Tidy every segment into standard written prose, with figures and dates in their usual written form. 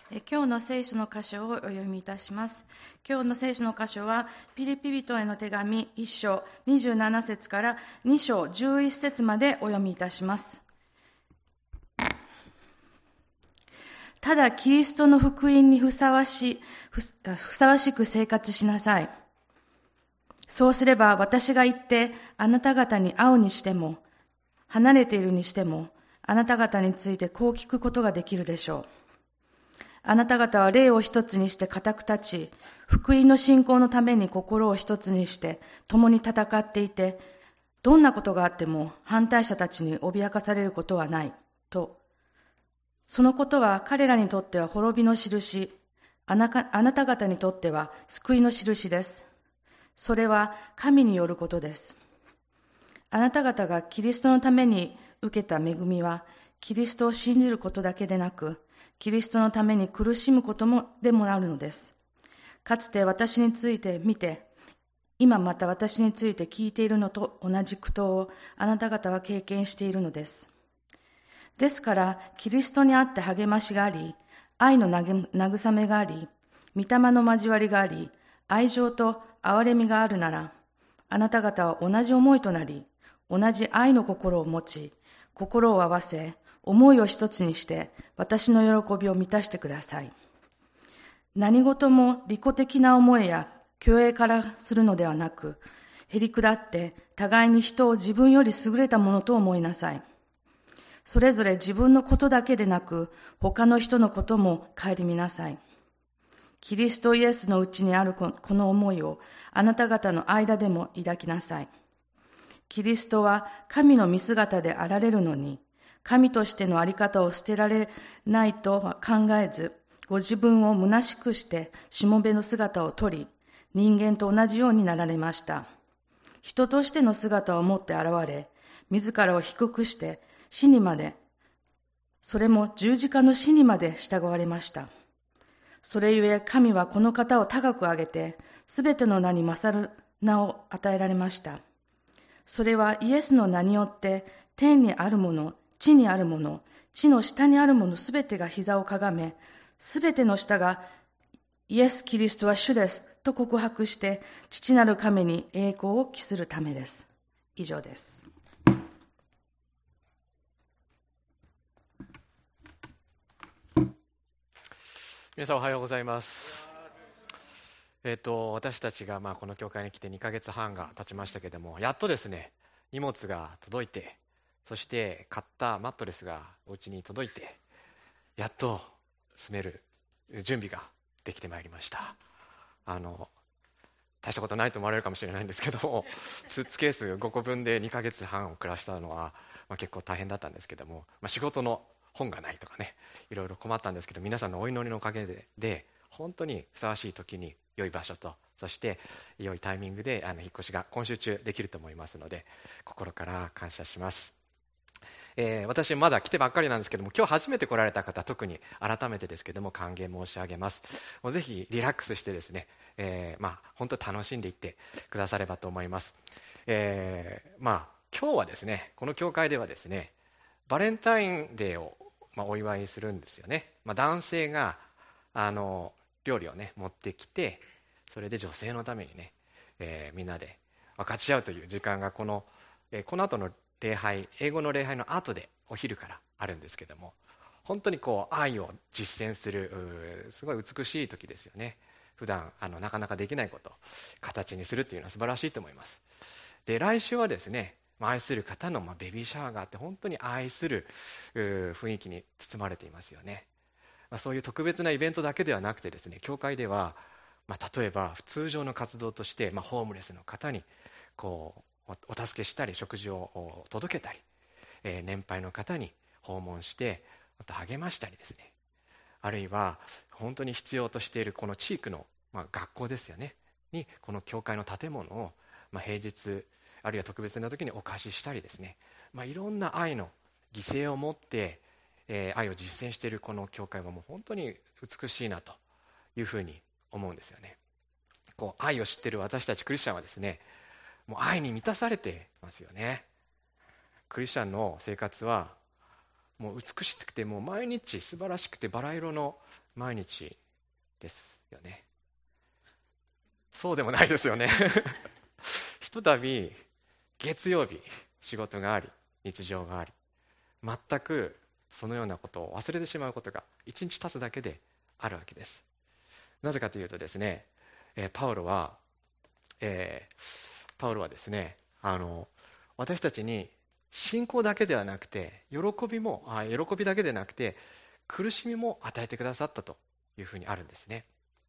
今日の聖書の箇所をお読みいたします。今日の聖書の箇所は、ピリピ人への手紙1章27節から2章11節までお読みいたします。ただキリストの福音にふさわしく生活しなさい。そうすれば私が行ってあなた方に会うにしても、離れているにしても、あなた方についてこう聞くことができるでしょう。あなた方は霊を一つにして固く立ち、福音の信仰のために心を一つにして共に戦っていて、どんなことがあっても反対者たちに脅かされることはないと。そのことは彼らにとっては滅びの印、あなた方にとっては救いの印です。それは神によることです。あなた方がキリストのために受けた恵みは、キリストを信じることだけでなく、キリストのために苦しむことでもあるのです。かつて私について見て、今また私について聞いているのと同じ苦闘をあなた方は経験しているのです。ですから、キリストにあって励ましがあり、愛の慰めがあり、御霊の交わりがあり、愛情と憐れみがあるなら、あなた方は同じ思いとなり、同じ愛の心を持ち、心を合わせ、思いを一つにして私の喜びを満たしてください。何事も利己的な思いや虚栄からするのではなく、へりくだって互いに人を自分より優れたものと思いなさい。それぞれ自分のことだけでなく、他の人のことも顧みなさい。キリストイエスのうちにあるこの思いをあなた方の間でも抱きなさい。キリストは神の見姿であられるのに、神としてのあり方を捨てられないとは考えず、ご自分を虚しくしてしもべの姿を取り、人間と同じようになられました。人としての姿を持って現れ、自らを低くして死にまで、それも十字架の死にまで従われました。それゆえ神はこの方を高く上げて、すべての名に勝る名を与えられました。それはイエスの名によって、天にあるもの、地にあるもの、地の下にあるものすべてが膝をかがめ、すべての舌がイエス・キリストは主ですと告白して、父なる神に栄光を期するためです。以上です。 皆さんおはようございます。私たちがこの教会に来て2ヶ月半が経ちましたけれども、やっとですね、荷物が届いて、そして買ったマットレスがお家に届いて、やっと住める準備ができてまいりました。大したことないと思われるかもしれないんですけども、スーツケース5個分で2ヶ月半を暮らしたのは、結構大変だったんですけども、仕事の本がないとかね、いろいろ困ったんですけど、皆さんのお祈りのおかげで本当にふさわしい時に良い場所と、そして良いタイミングで引っ越しが今週中できると思いますので、心から感謝します。私まだ来てばっかりなんですけども、今日初めて来られた方、特に改めてですけども歓迎申し上げます。もうぜひリラックスしてですね、本当楽しんでいってくださればと思います。今日はですね、この教会ではですね、バレンタインデーをお祝いするんですよね。男性が料理をね持ってきて、それで女性のためにね、みんなで分かち合うという時間がこの後の礼拝、英語の礼拝の後でお昼からあるんですけども、本当に愛を実践するすごい美しい時ですよね。普段なかなかできないことを形にするというのは素晴らしいと思います。で、来週はですね、愛する方のベビーシャワーがあって、本当に愛する雰囲気に包まれていますよね。そういう特別なイベントだけではなくてですね、教会では、例えば通常の活動として、ホームレスの方にお助けしたり、食事を届けたり、年配の方に訪問してまた励ましたりですね、あるいは本当に必要としているこの地域の、学校ですよねに、この教会の建物を、平日あるいは特別な時にお貸ししたりですね、いろんな愛の犠牲を持って、愛を実践しているこの教会はもう本当に美しいなというふうに思うんですよね。愛を知っている私たちクリスチャンはですね、もう愛に満たされてますよね。クリスチャンの生活はもう美しくて、もう毎日素晴らしくてバラ色の毎日ですよね。そうでもないですよねひとたび月曜日仕事があり日常があり、全くそのようなことを忘れてしまうことが一日経つだけであるわけです。なぜかというとですね、パウロはですね、私たちに信仰だけではなくて喜びだけでなくて苦しみも与えてくださったというふうにあるんですね。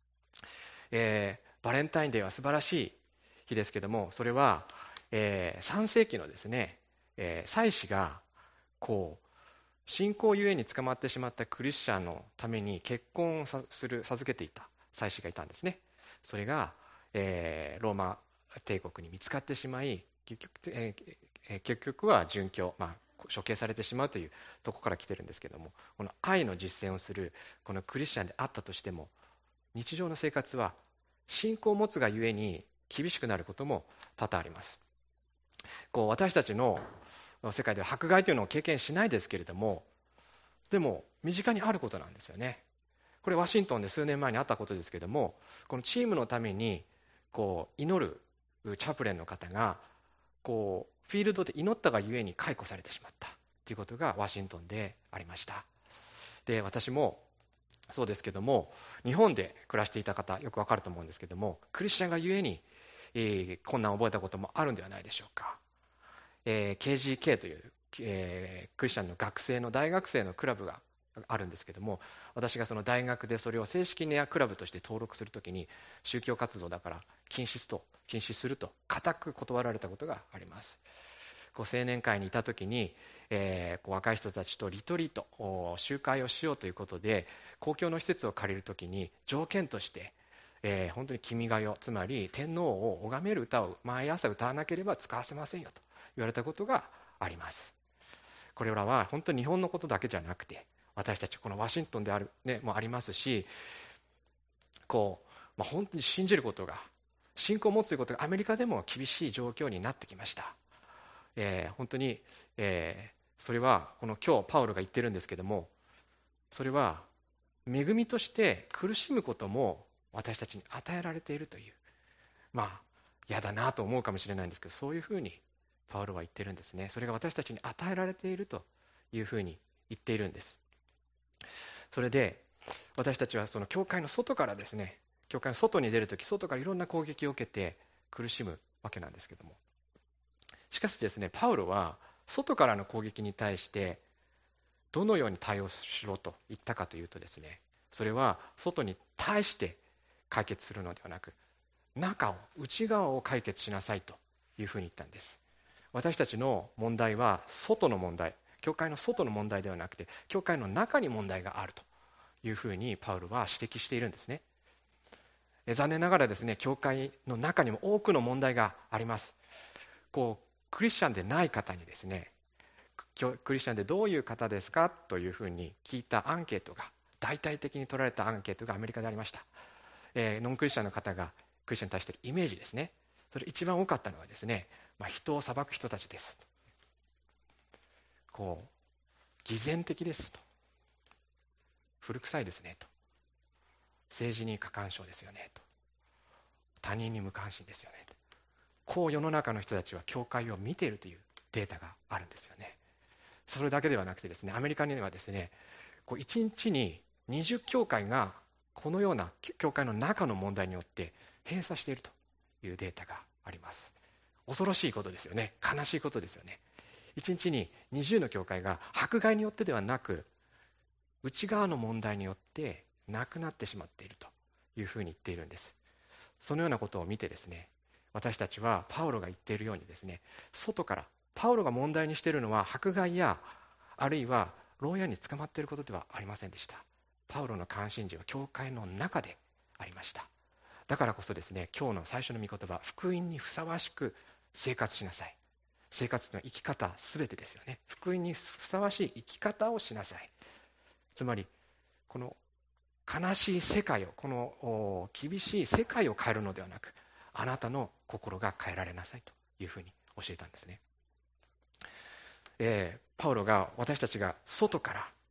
バレンタインデーは素晴らしい日ですけども、それは、3世紀のですね、祭司が信仰ゆえに捕まってしまったクリスチャンのために結婚を授けていた祭司がいたんですね。それが、ローマ帝国に見つかってしまい、結局は殉教、処刑されてしまうというところから来てるんですけども、この愛の実践をするこのクリスチャンであったとしても、日常の生活は信仰を持つがゆえに厳しくなることも多々あります。私たちの世界では迫害というのを経験しないですけれども、でも身近にあることなんですよね。これワシントンで数年前にあったことですけれども、このチームのために祈るチャプレンの方がフィールドで祈ったがゆえに解雇されてしまったということがワシントンでありました。で、私もそうですけども、日本で暮らしていた方よくわかると思うんですけども、クリスチャンがゆえに、困難を覚えたこともあるんではないでしょうか。KGK という、クリスチャンの大学生のクラブがあるんですけども、私がその大学でそれを正式にクラブとして登録するときに、宗教活動だから禁止すると固く断られたことがあります。青年会にいたときに、若い人たちとリトリート集会をしようということで公共の施設を借りるときに条件として、本当に君が代、つまり天皇を拝める歌を毎朝歌わなければ使わせませんよと言われたことがあります。これらは本当に日本のことだけじゃなくて、私たちこのワシントンでもありますし、本当に信じることが、信仰を持つということがアメリカでも厳しい状況になってきました。本当に、それは今日パウロが言ってるんですけども、それは恵みとして苦しむことも私たちに与えられているという、嫌だなと思うかもしれないんですけど、そういうふうにパウロは言ってるんですね。それが私たちに与えられているというふうに言っているんです。それで私たちはその教会の外からですね、教会の外に出るとき、外からいろんな攻撃を受けて苦しむわけなんですけども、しかしですね、パウロは外からの攻撃に対してどのように対応しろと言ったかというとですね、それは外に対して解決するのではなく、内側を解決しなさいというふうに言ったんです。私たちの問題は外の問題、教会の外の問題ではなくて、教会の中に問題があるというふうにパウロは指摘しているんですね。残念ながらですね、教会の中にも多くの問題があります。クリスチャンでない方にですね、クリスチャンでどういう方ですかというふうに聞いたアンケートが、大々的に取られたアンケートがアメリカでありました。ノンクリスチャンの方がクリスチャンに対しているイメージですね、それ一番多かったのはですね、人を裁く人たちですと、偽善的ですと、古臭いですねと、政治に過干渉ですよねと、他人に無関心ですよねと、世の中の人たちは教会を見ているというデータがあるんですよね。それだけではなくてですね、アメリカにはですね、1日に20教会がこのような教会の中の問題によって閉鎖しているというデータがあります。恐ろしいことですよね。悲しいことですよね。1日に20の教会が迫害によってではなく、内側の問題によってなくなってしまっているというふうに言っているんです。そのようなことを見てですね、私たちはパウロが言っているようにですね、外からパウロが問題にしているのは迫害や、あるいは牢屋に捕まっていることではありませんでした。パウロの関心事は教会の中でありました。だからこそですね、今日の最初の御言葉、福音にふさわしく生活しなさい。生活の生き方すべてですよね。福音にふさわしい生き方をしなさい。つまりこの悲しい世界を、この厳しい世界を変えるのではなく、あなたの心が変えられなさいというふうに教えたんですね。パウロが私たちが外から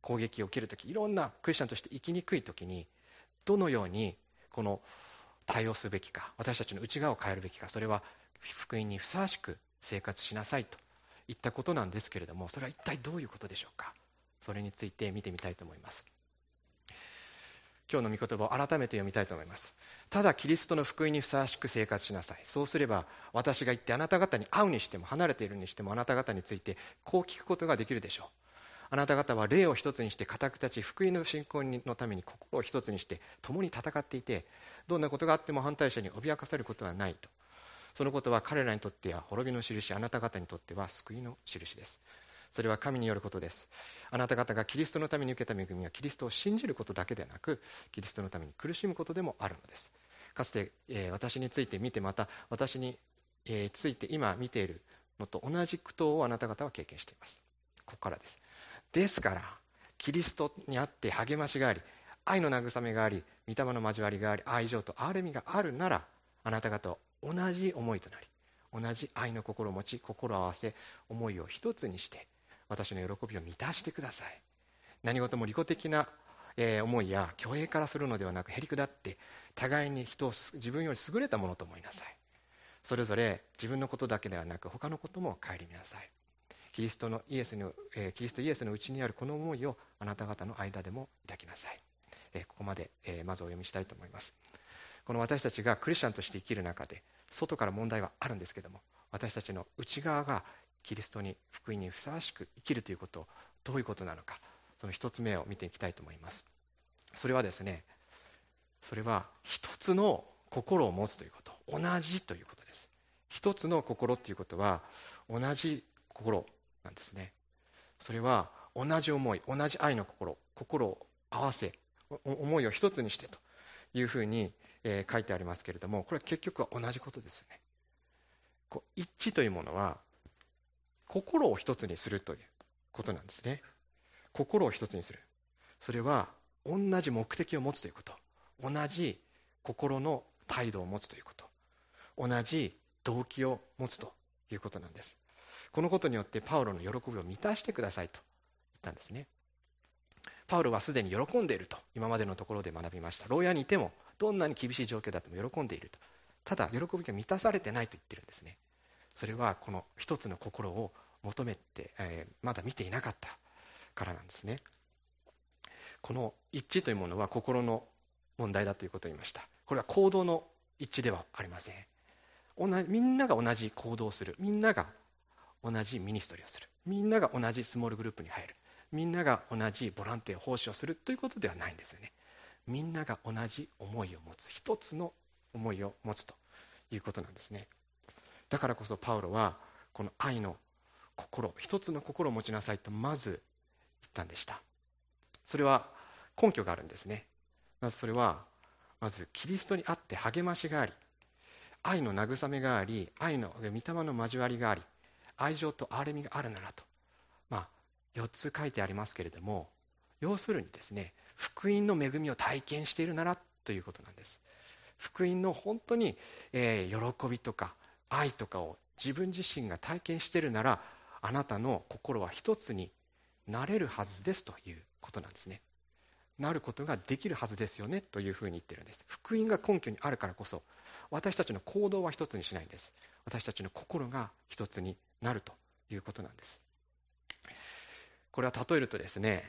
攻撃を受けるとき、いろんなクリスチャンとして生きにくいときにどのようにこの対応するべきか、私たちの内側を変えるべきか、それは福音にふさわしく生活しなさいといったことなんですけれども、それは一体どういうことでしょうか。それについて見てみたいと思います。今日の御言葉を改めて読みたいと思います。ただキリストの福音にふさわしく生活しなさい。そうすれば私が言ってあなた方に会うにしても離れているにしてもあなた方についてこう聞くことができるでしょう。あなた方は霊を一つにして固く立ち、福音の信仰のために心を一つにして共に戦っていて、どんなことがあっても反対者に脅かされることはないと。そのことは彼らにとっては滅びの印、あなた方にとっては救いの印です。それは神によることです。あなた方がキリストのために受けた恵みはキリストを信じることだけでなく、キリストのために苦しむことでもあるのです。かつて、私について見て、また私に、ついて今見ているのと同じ苦闘をあなた方は経験しています。ここからです。ですからキリストにあって励ましがあり、愛の慰めがあり、御霊の交わりがあり、愛情と憐れみがあるなら、あなた方は同じ思いとなり、同じ愛の心を持ち、心を合わせ、思いを一つにして私の喜びを満たしてください。何事も利己的な、思いや虚栄からするのではなく、へりくだって互いに人を自分より優れたものと思いなさい。それぞれ自分のことだけではなく他のことも顧みなさい。キリストイエスのうちにあるこの思いをあなた方の間でも抱きなさい。ここまで、まずお読みしたいと思います。この私たちがクリスチャンとして生きる中で、外から問題はあるんですけども、私たちの内側がキリストに福音にふさわしく生きるということ、どういうことなのか、その一つ目を見ていきたいと思います。それはですね、それは一つの心を持つということ、同じということです。一つの心ということは同じ心なんですね。それは同じ思い、同じ愛の心を合わせ、思いを一つにしてというふうに、書いてありますけれども、これは結局は同じことですよね。一致というものは心を一つにするということなんですね。心を一つにする、それは同じ目的を持つということ、同じ心の態度を持つということ、同じ動機を持つということなんです。このことによってパウロの喜びを満たしてくださいと言ったんですね。パウロはすでに喜んでいると今までのところで学びました。牢屋にいてもどんなに厳しい状況だっても喜んでいると。ただ喜びが満たされてないと言ってるんですね。それはこの一つの心を求めて、まだ見ていなかったからなんですね。この一致というものは心の問題だということを言いました。これは行動の一致ではありません。みんなが同じ行動をする、みんなが同じミニストリーをする、みんなが同じスモールグループに入る、みんなが同じボランティア奉仕をするということではないんですよね。みんなが同じ思いを持つ、一つの思いを持つということなんですね。だからこそパウロはこの愛の心、一つの心を持ちなさいとまず言ったんでした。それは根拠があるんですね。まずそれはキリストにあって励ましがあり、愛の慰めがあり、愛の御霊の交わりがあり、愛情と憐れみがあるならと、4つ書いてありますけれども、要するにですね、福音の恵みを体験しているならということなんです。福音の本当に、喜びとか愛とかを自分自身が体験しているなら、あなたの心は一つになれるはずですということなんですね。なることができるはずですよねというふうに言ってるんです。福音が根拠にあるからこそ、私たちの行動は一つにしないんです。私たちの心が一つになるということなんです。これは例えるとですね、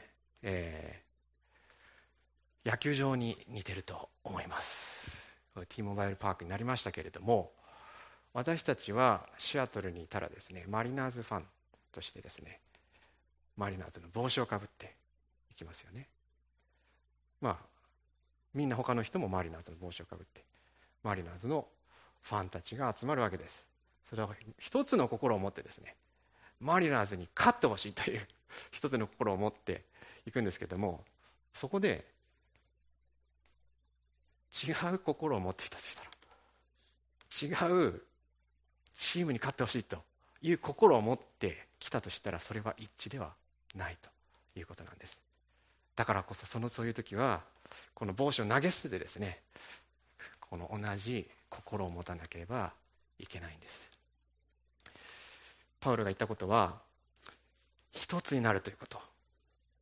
野球場に似てると思います。Tモバイルパークになりましたけれども、私たちはシアトルにいたらですね、マリナーズファンとしてですね、マリナーズの帽子をかぶっていきますよね。みんな他の人もマリナーズの帽子をかぶってマリナーズのファンたちが集まるわけです。それは一つの心を持ってですね、マリナーズに勝ってほしいという一つの心を持っていくんですけども、そこで違う心を持っていたとしたら、違うチームに勝ってほしいという心を持ってきたとしたら、それは一致ではないということなんです。だからこそそういう時はこの帽子を投げ捨ててですね、この同じ心を持たなければいけないんです。パウロが言ったことは、一つになるということ、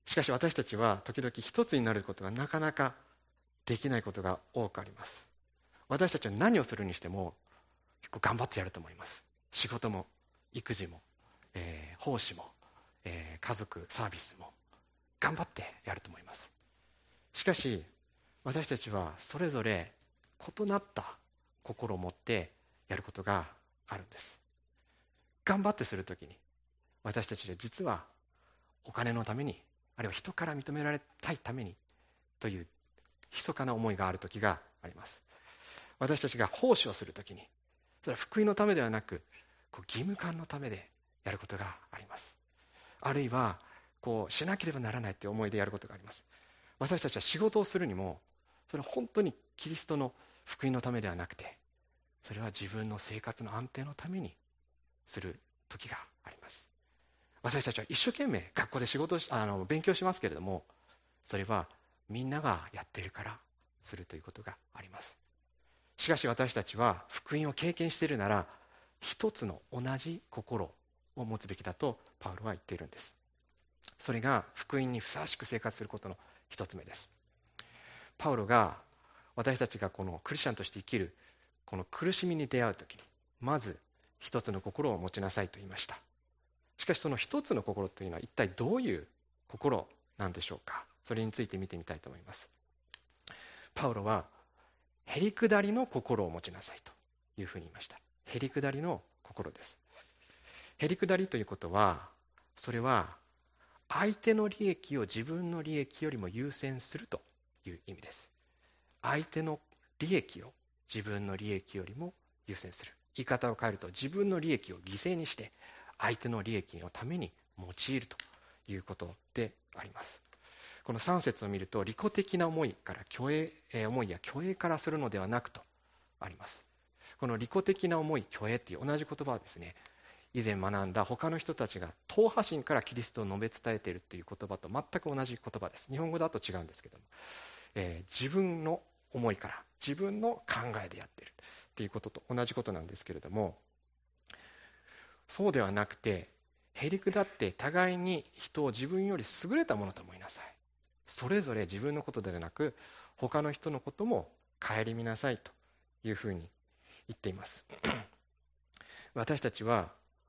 しかし私たちは時々一つになることがなかなかできないことが多くあります。私たちは何をするにしても結構頑張ってやると思います。仕事も育児も、奉仕も、家族サービスも頑張ってやると思います。しかし私たちはそれぞれ異なった心を持ってやることがあるんです。頑張ってするときに私たちは実はお金のために、あるいは人から認められたいためにという密かな思いがあるときがあります。私たちが奉仕をするときに、それは福音のためではなく義務感のためでやることがあります。あるいはしなければならないという思いでやることがあります。私たちは仕事をするにも、それは本当にキリストの福音のためではなくて、それは自分の生活の安定のためにする時があります。私たちは一生懸命学校で勉強しますけれども、それはみんながやっているからするということがあります。しかし私たちは福音を経験しているなら、一つの同じ心を持つべきだとパウロは言っているんです。それが福音にふさわしく生活することの一つ目です。パウロが私たちがこのクリスチャンとして生きるこの苦しみに出会うときに、まず一つの心を持ちなさいと言いました。しかしその一つの心というのは一体どういう心なんでしょうか。それについて見てみたいと思います。パウロはへりくだりの心を持ちなさいというふうに言いました。へりくだりの心です。へりくだりということは、それは相手の利益を自分の利益よりも優先するという意味です。相手の利益を自分の利益よりも優先する。言い方を変えると、自分の利益を犠牲にして相手の利益のために用いるということであります。この3節を見ると、利己的な思いから思いや虚栄からするのではなくとあります。この利己的な思い、虚栄という同じ言葉はですね、以前学んだ他の人たちが党派心からキリストを述べ伝えているという言葉と全く同じ言葉です。日本語だと違うんですけども、自分の思いから自分の考えでやっているということと同じことなんですけれども、そうではなくて、へりくだって互いに人を自分より優れたものと思いなさい。それぞれ自分のことではなく他の人のことも顧みなさいというふうに言っています私たちは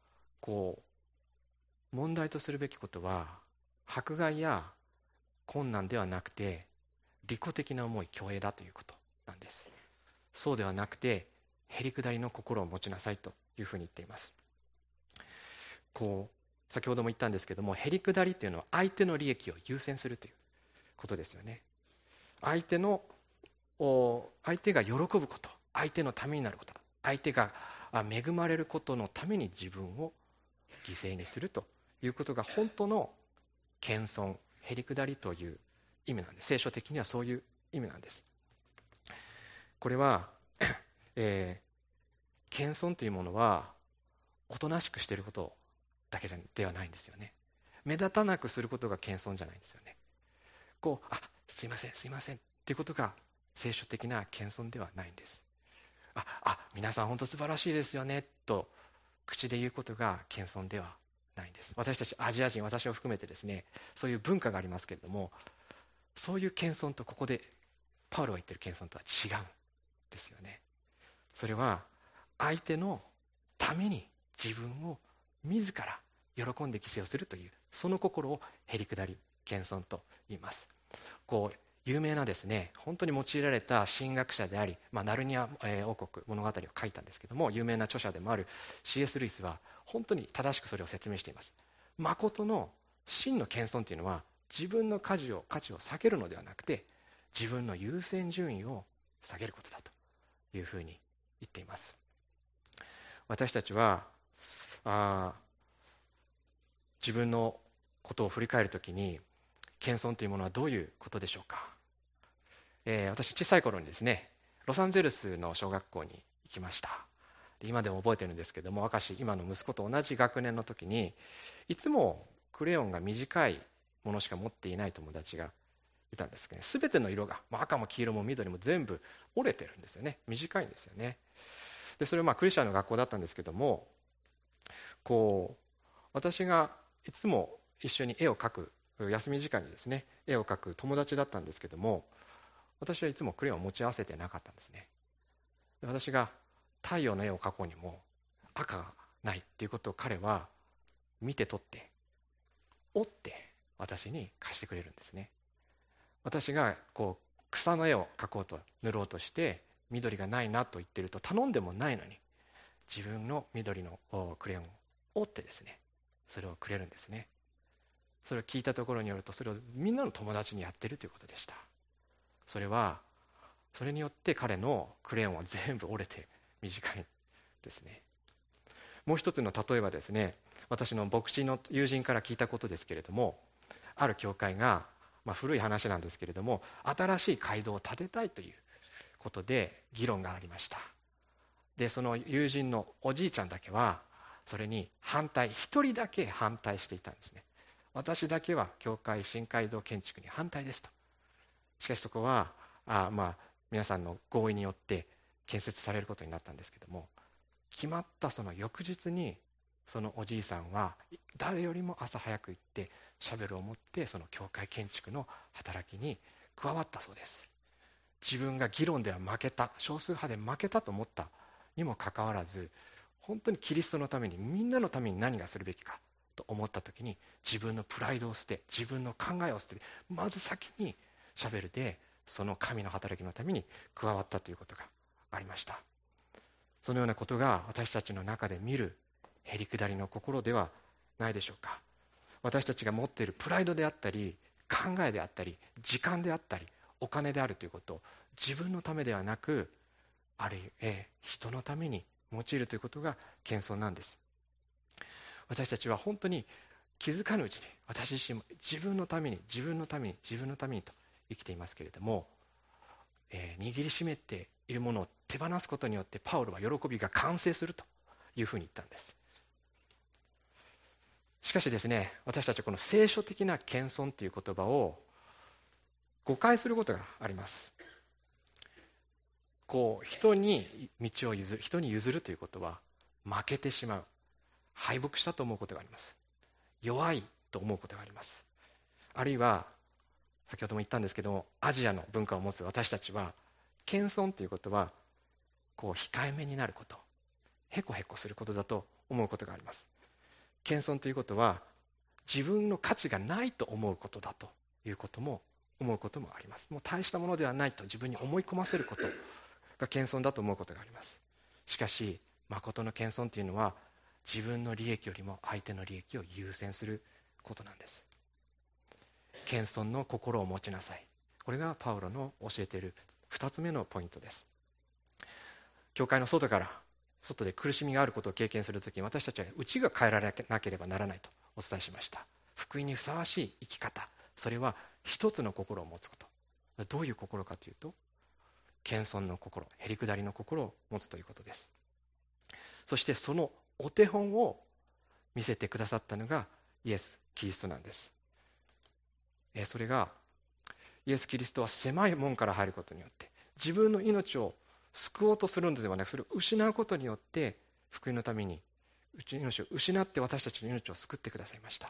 問題とするべきことは迫害や困難ではなくて利己的な思い、虚栄だということなんです。そうではなくてへりくだりの心を持ちなさいというふうに言っています。先ほども言ったんですけども、へりくだりというのは相手の利益を優先するということですよね。相手が喜ぶこと、相手のためになること、相手が恵まれることのために自分を犠牲にするということが本当の謙遜、へりくだりという意味なんです。聖書的にはそういう意味なんです。これは、謙遜というものはおとなしくしていることだけではないんですよね。目立たなくすることが謙遜じゃないんですよね。すいませんすいませんっていうことが聖書的な謙遜ではないんです。皆さん本当素晴らしいですよねと口で言うことが謙遜ではないんです。私たちアジア人、私を含めてですね、そういう文化がありますけれども、そういう謙遜とここでパウロが言っている謙遜とは違うんですよね。それは相手のために自分を自ら喜んで犠牲をするという、その心をへりくだり、謙遜と言います。有名なですね、本当に用いられた神学者であり、ナルニア王国物語を書いたんですけども、有名な著者でもある C.S. ルイスは本当に正しくそれを説明しています。誠の真の謙遜というのは、自分の価値を下げるのではなくて、自分の優先順位を下げることだというふうに言っています。私たちは自分のことを振り返るときに、謙遜というものはどういうことでしょうか。私小さい頃にですね、ロサンゼルスの小学校に行きました。今でも覚えてるんですけども、今の息子と同じ学年の時に、いつもクレヨンが短いものしか持っていない友達がいたんですけどね、全ての色が赤も黄色も緑も全部折れてるんですよね。短いんですよね。でそれはクリスチャンの学校だったんですけども、私がいつも一緒に絵を描く休み時間にですね絵を描く友達だったんですけども、私はいつもクレヨンを持ち合わせてなかったんですね。私が太陽の絵を描こうにも赤がないっていうことを彼は見て取って折って私に貸してくれるんですね。私が草の絵を描こうと塗ろうとして緑がないなと言ってると、頼んでもないのに自分の緑のクレヨンを折ってですね、それをくれるんですね。それを聞いたところによると、それをみんなの友達にやってるということでした。それによって彼のクレヨンは全部折れて短いですね。もう一つの例えばですね、私の牧師の友人から聞いたことですけれども、ある教会が、古い話なんですけれども、新しい街道を建てたいということで議論がありました。でその友人のおじいちゃんだけはそれに一人だけ反対していたんですね。私だけは教会新街道建築に反対ですと。しかしそこは皆さんの合意によって建設されることになったんですけども、決まったその翌日にそのおじいさんは誰よりも朝早く行ってシャベルを持ってその教会建築の働きに加わったそうです。自分が議論では負けた、少数派で負けたと思ったにもかかわらず、本当にキリストのために、みんなのために何がするべきかと思った時に、自分のプライドを捨て、自分の考えを捨て、まず先にシャベルでその神の働きのために加わったということがありました。そのようなことが私たちの中で見るへりくだりの心ではないでしょうか。私たちが持っているプライドであったり、考えであったり、時間であったり、お金であるということを自分のためではなく、あるいは人のために用いるということが謙遜なんです。私たちは本当に気づかぬうちに、私自身も自分のためにと生きていますけれども、握りしめているものを手放すことによってパウロは喜びが完成するというふうに言ったんです。しかしですね、私たちはこの聖書的な謙遜という言葉を誤解することがあります。人に道を譲る、人に譲るということは負けてしまう、敗北したと思うことがあります。弱いと思うことがあります。あるいは先ほども言ったんですけども、アジアの文化を持つ私たちは謙遜ということは控えめになること、へこへこすることだと思うことがあります。謙遜ということは自分の価値がないと思うことだということも思うこともあります。もう大したものではないと自分に思い込ませることが謙遜だと思うことがあります。しかし誠の謙遜というのは自分の利益よりも相手の利益を優先することなんです。謙遜の心を持ちなさい。これがパウロの教えている2つ目のポイントです。教会の外で苦しみがあることを経験するときに、私たちは内が変えられなければならないとお伝えしました。福音にふさわしい生き方、それは一つの心を持つこと。どういう心かというと、謙遜の心、へりくだりの心を持つということです。そしてそのお手本を見せてくださったのがイエス・キリストなんです。それがイエス・キリストは狭い門から入ることによって自分の命を救おうとするのではなく、それを失うことによって福音のために命を失って私たちの命を救ってくださいました。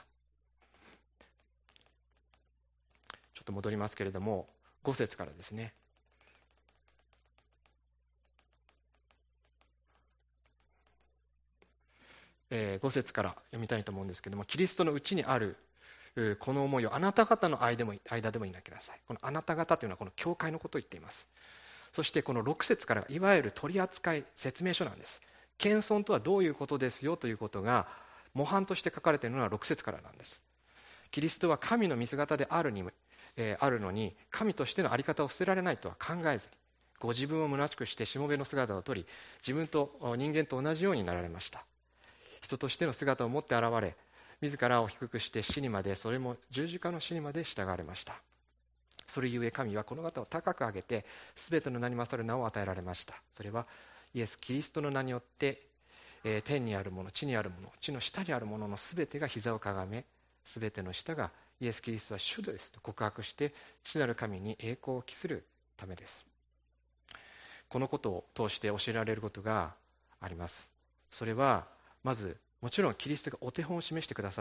ちょっと戻りますけれども、5節からですね。5節から読みたいと思うんですけれども、キリストのうちにあるこの思いをあなた方の間でも抱きなさい。このあなた方というのはこの教会のことを言っています。そしてこの6節からいわゆる取扱説明書なんです。謙遜とはどういうことですよということが模範として書かれているのは6節からなんです。キリストは神の見姿であるのに神としての在り方を捨てられないとは考えずに、ご自分を虚しくしてしもべの姿をとり、自分と人間と同じようになられました。人としての姿を持って現れ、自らを低くして死にまで、それも十字架の死にまで従われました。それゆえ神はこの方を高く上げて、すべての名に勝る名を与えられました。それはイエス・キリストの名によって、天にあるもの、地にあるもの、地の下にあるもののすべてが膝をかがめ、すべての舌がイエス・キリストは主ですと告白して、父なる神に栄光を期するためです。このことを通して教えられることがあります。それはまずもちろんキリストがお手本を示してくださっ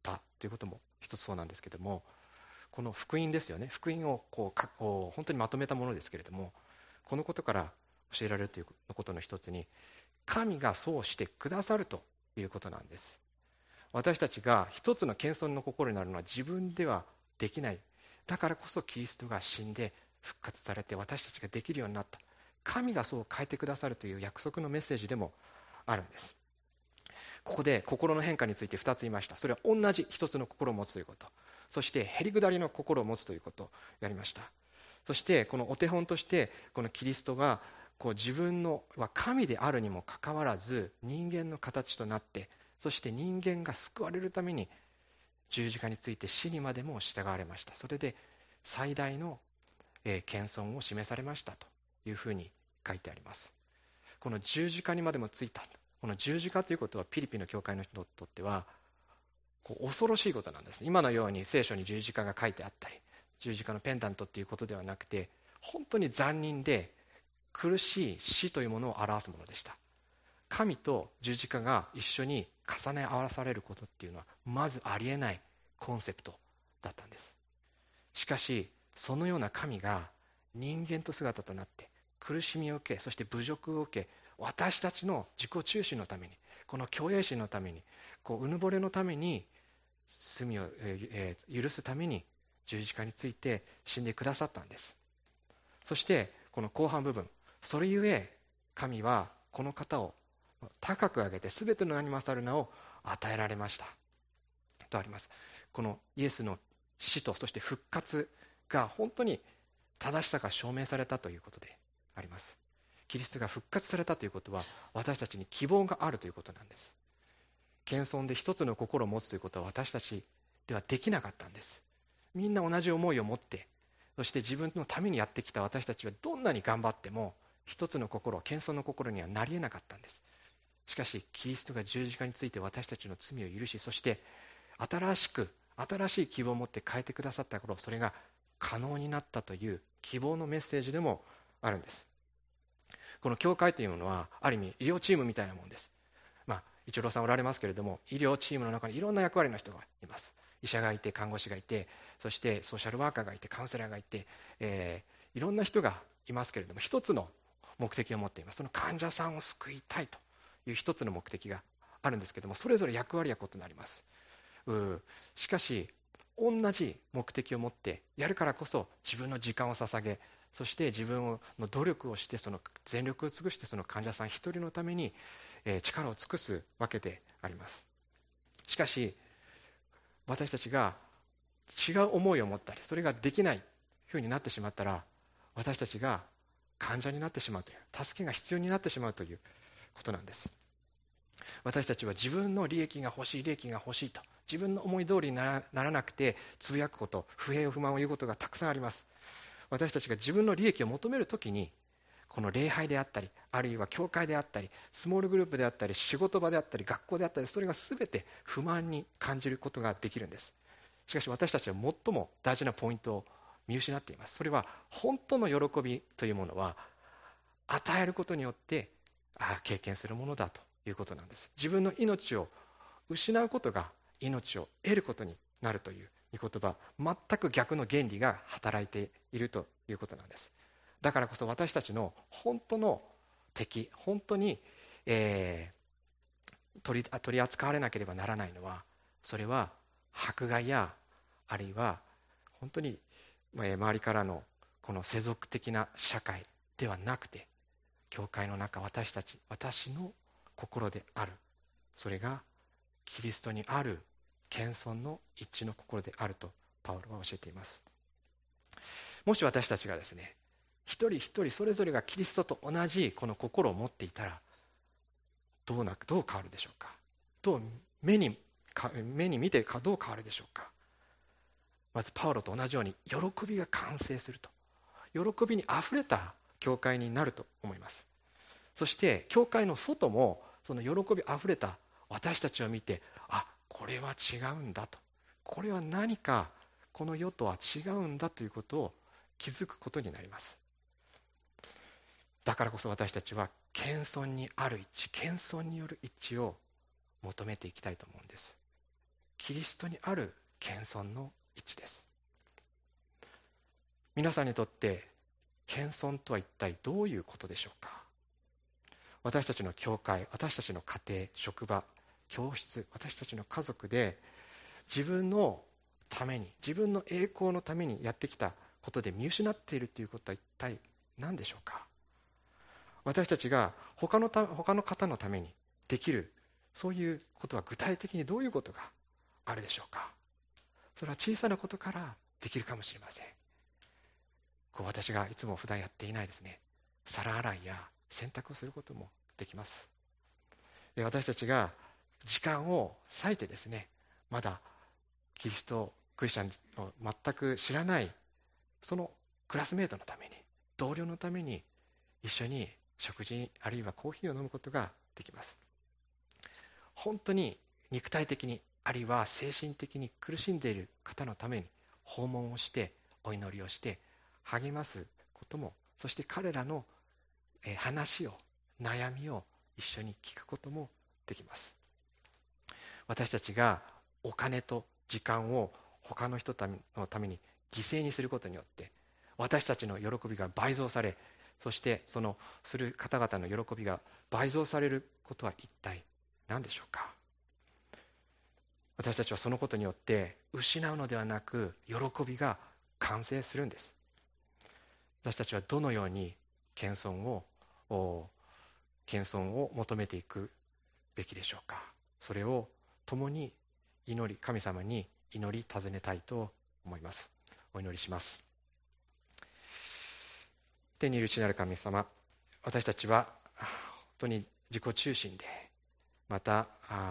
たということも一つそうなんですけども、この福音ですよね。福音を本当にまとめたものですけれども、このことから教えられるということの一つに、神がそうしてくださるということなんです。私たちが一つの謙遜の心になるのは自分ではできない。だからこそキリストが死んで復活されて私たちができるようになった。神がそう変えてくださるという約束のメッセージでもあるんです。ここで心の変化について2つ言いました。それは同じ一つの心を持つということ、そしてへりくだりの心を持つということをやりました。そしてこのお手本として、このキリストが自分のは神であるにもかかわらず人間の形となって、そして人間が救われるために十字架について死にまでも従われました。それで最大の謙遜を示されましたというふうに書いてあります。この十字架にまでもついた、この十字架ということはピリピの教会の人にとっては恐ろしいことなんです。今のように聖書に十字架が書いてあったり、十字架のペンダントっていうことではなくて、本当に残忍で苦しい死というものを表すものでした。神と十字架が一緒に重ね合わされることっていうのはまずありえないコンセプトだったんです。しかしそのような神が人間と姿となって苦しみを受け、そして侮辱を受け、私たちの自己中心のために、この虚栄心のために、うぬぼれのために、罪を許すために十字架について死んでくださったんです。そしてこの後半部分、それゆえ神はこの方を高く上げて全ての名に勝る名を与えられましたとあります。このイエスの死とそして復活が本当に正しさが証明されたということであります。キリストが復活されたということは私たちに希望があるということなんです。謙遜で一つの心を持つということは私たちではできなかったんです。みんな同じ思いを持って、そして自分のためにやってきた私たちはどんなに頑張っても一つの心、謙遜の心にはなり得なかったんです。しかしキリストが十字架について私たちの罪を許し、そして新しい希望を持って変えてくださった頃、それが可能になったという希望のメッセージでもあるんです。この教会というものはある意味医療チームみたいなものです。一郎さんおられますけれども、医療チームの中にいろんな役割の人がいます。医者がいて、看護師がいて、そしてソーシャルワーカーがいて、カウンセラーがいて、いろんな人がいますけれども、一つの目的を持っています。その患者さんを救いたいという一つの目的があるんですけれども、それぞれ役割は異なります。しかし同じ目的を持ってやるからこそ、自分の時間を捧げ、そして自分の努力をして、その全力を尽くして、その患者さん一人のために力を尽くすわけであります。しかし私たちが違う思いを持ったり、それができないふうになってしまったら、私たちが患者になってしまうという、助けが必要になってしまうということなんです。私たちは自分の利益が欲しいと、自分の思い通りにならなくてつぶやくこと、不平不満を言うことがたくさんあります。私たちが自分の利益を求めるときに、この礼拝であったり、あるいは教会であったり、スモールグループであったり、仕事場であったり、学校であったり、それが全て不満に感じることができるんです。しかし私たちは最も大事なポイントを見失っています。それは本当の喜びというものは与えることによって経験するものだということなんです。自分の命を失うことが命を得ることになるという御言葉、全く逆の原理が働いているということなんです。だからこそ私たちの本当の敵、本当に、取り扱われなければならないのは、それは迫害や、あるいは本当に周りからのこの世俗的な社会ではなくて、教会の中、私の心である、それがキリストにある謙遜の一致の心であるとパウロは教えています。もし私たちがですね、一人一人それぞれがキリストと同じこの心を持っていたらどう変わるでしょうか。目に見てどう変わるでしょうか。まずパウロと同じように喜びが完成すると、喜びにあふれた教会になると思います。そして教会の外もその喜びあふれた私たちを見て、これは違うんだと、これは何かこの世とは違うんだということを気づくことになります。だからこそ私たちは謙遜にある一致、謙遜による一致を求めていきたいと思うんです。 キリストにある謙遜の位置です。皆さんにとって謙遜とは一体どういうことでしょうか。私たちの教会、私たちの家庭、職場、教室、私たちの家族で自分のために、自分の栄光のためにやってきたことで見失っているということは一体何でしょうか。私たちが他の方のためにできる、そういうことは具体的にどういうことがあるでしょうか。それは小さなことからできるかもしれません。私がいつも普段やっていないですね、皿洗いや洗濯をすることもできます。私たちが時間を割いてですね、まだクリスチャンを全く知らないそのクラスメートのために、同僚のために一緒に食事あるいはコーヒーを飲むことができます。本当に肉体的にあるいは精神的に苦しんでいる方のために訪問をしてお祈りをして励ますことも、そして彼らの話を、悩みを一緒に聞くこともできます。私たちがお金と時間を他の人のために犠牲にすることによって私たちの喜びが倍増され、そしてそのする方々の喜びが倍増されることは一体何でしょうか。私たちはそのことによって失うのではなく喜びが完成するんです。私たちはどのように謙遜を求めていくべきでしょうか。それを共に神様に祈り尋ねたいと思います。お祈りします。天にいる父なる神様、私たちは本当に自己中心で、また